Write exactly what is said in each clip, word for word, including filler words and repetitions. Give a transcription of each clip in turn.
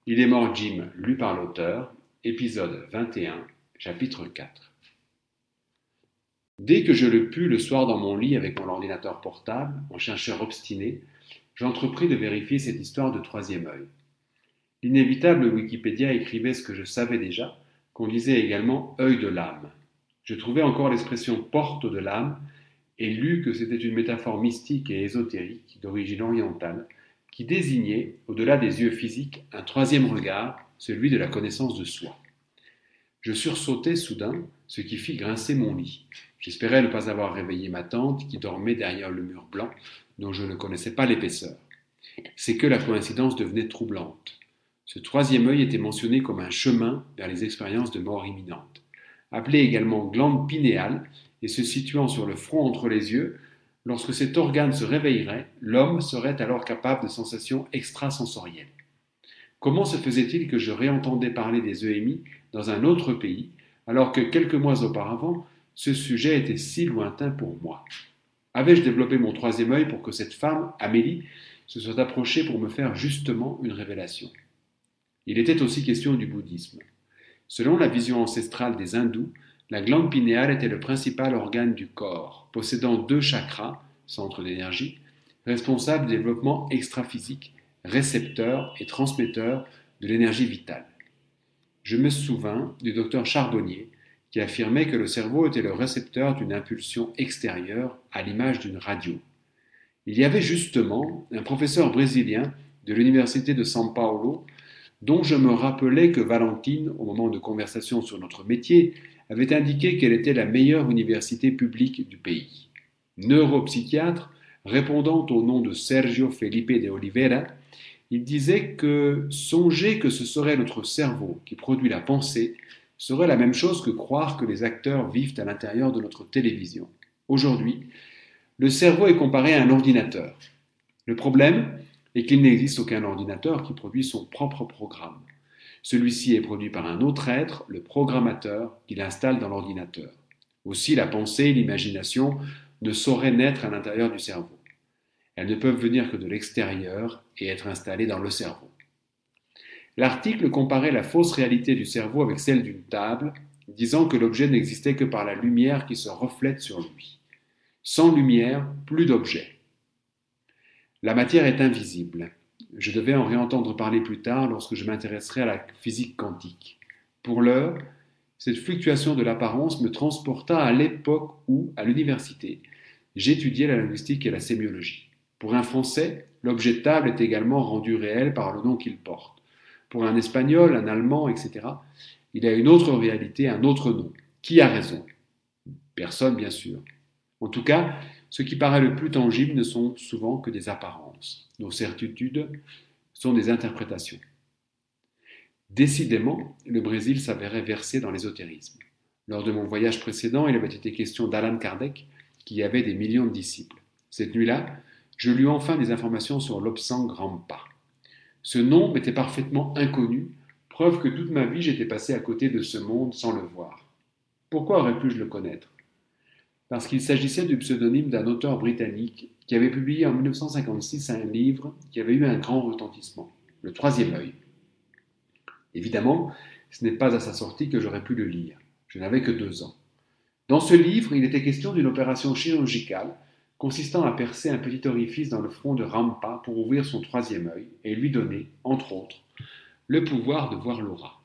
Il est mort Jim, lu par l'auteur, épisode vingt et un, chapitre quatre. Dès que je le pus le soir dans mon lit avec mon ordinateur portable, en chercheur obstiné, j'entrepris de vérifier cette histoire de troisième œil. L'inévitable Wikipédia écrivait ce que je savais déjà, qu'on disait également œil de l'âme. Je trouvais encore l'expression porte de l'âme et lus que c'était une métaphore mystique et ésotérique d'origine orientale qui désignait, au-delà des yeux physiques, un troisième regard, celui de la connaissance de soi. Je sursautai soudain, ce qui fit grincer mon lit. J'espérais ne pas avoir réveillé ma tante qui dormait derrière le mur blanc dont je ne connaissais pas l'épaisseur. C'est que la coïncidence devenait troublante. Ce troisième œil était mentionné comme un chemin vers les expériences de mort imminente. Appelé également glande pinéale et se situant sur le front entre les yeux, lorsque cet organe se réveillerait, l'homme serait alors capable de sensations extrasensorielles. Comment se faisait-il que je réentendais parler des E M I dans un autre pays, alors que quelques mois auparavant, ce sujet était si lointain pour moi? Avais-je développé mon troisième œil pour que cette femme, Amélie, se soit approchée pour me faire justement une révélation? Il était aussi question du bouddhisme. Selon la vision ancestrale des hindous, la glande pinéale était le principal organe du corps, possédant deux chakras, centres d'énergie, responsables du développement extraphysique, récepteur et transmetteur de l'énergie vitale. Je me souvins du docteur Charbonnier qui affirmait que le cerveau était le récepteur d'une impulsion extérieure à l'image d'une radio. Il y avait justement un professeur brésilien de l'université de São Paulo dont je me rappelais que Valentine, au moment de conversation sur notre métier, avait indiqué qu'elle était la meilleure université publique du pays. Neuropsychiatre, répondant au nom de Sergio Felipe de Oliveira, il disait que songer que ce serait notre cerveau qui produit la pensée serait la même chose que croire que les acteurs vivent à l'intérieur de notre télévision. Aujourd'hui, le cerveau est comparé à un ordinateur. Le problème est qu'il n'existe aucun ordinateur qui produit son propre programme. Celui-ci est produit par un autre être, le programmateur, qui l'installe dans l'ordinateur. Aussi, la pensée et l'imagination ne sauraient naître à l'intérieur du cerveau. Elles ne peuvent venir que de l'extérieur et être installées dans le cerveau. L'article comparait la fausse réalité du cerveau avec celle d'une table, disant que l'objet n'existait que par la lumière qui se reflète sur lui. Sans lumière, plus d'objet. La matière est invisible. Je devais en réentendre parler plus tard lorsque je m'intéresserai à la physique quantique. Pour l'heure, cette fluctuation de l'apparence me transporta à l'époque où, à l'université, j'étudiais la linguistique et la sémiologie. Pour un Français, l'objet table est également rendu réel par le nom qu'il porte. Pour un Espagnol, un Allemand, et cetera, il a une autre réalité, un autre nom. Qui a raison? Personne, bien sûr. En tout cas, ce qui paraît le plus tangible ne sont souvent que des apparences. Nos certitudes sont des interprétations. Décidément, le Brésil s'avérait versé dans l'ésotérisme. Lors de mon voyage précédent, il avait été question d'Allan Kardec, qui avait des millions de disciples. Cette nuit-là, je lus enfin des informations sur Lobsang Rampa. Ce nom m'était parfaitement inconnu, preuve que toute ma vie j'étais passé à côté de ce monde sans le voir. Pourquoi aurais-pu-je le connaître? Parce qu'il s'agissait du pseudonyme d'un auteur britannique qui avait publié en mille neuf cent cinquante-six un livre qui avait eu un grand retentissement, Le Troisième œil. Évidemment, ce n'est pas à sa sortie que j'aurais pu le lire. Je n'avais que deux ans. Dans ce livre, il était question d'une opération chirurgicale consistant à percer un petit orifice dans le front de Rampa pour ouvrir son troisième œil et lui donner, entre autres, le pouvoir de voir l'aura.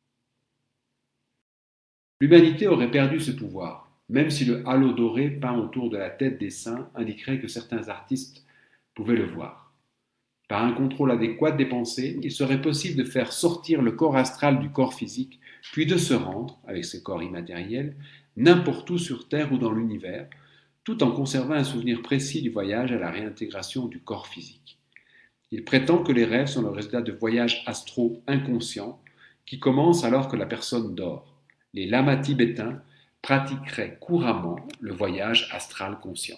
L'humanité aurait perdu ce pouvoir, même si le halo doré peint autour de la tête des saints indiquerait que certains artistes pouvaient le voir. Par un contrôle adéquat des pensées, il serait possible de faire sortir le corps astral du corps physique, puis de se rendre, avec ses corps immatériels, n'importe où sur Terre ou dans l'univers, tout en conservant un souvenir précis du voyage à la réintégration du corps physique. Il prétend que les rêves sont le résultat de voyages astraux inconscients qui commencent alors que la personne dort. Les lamas tibétains pratiqueraient couramment le voyage astral conscient.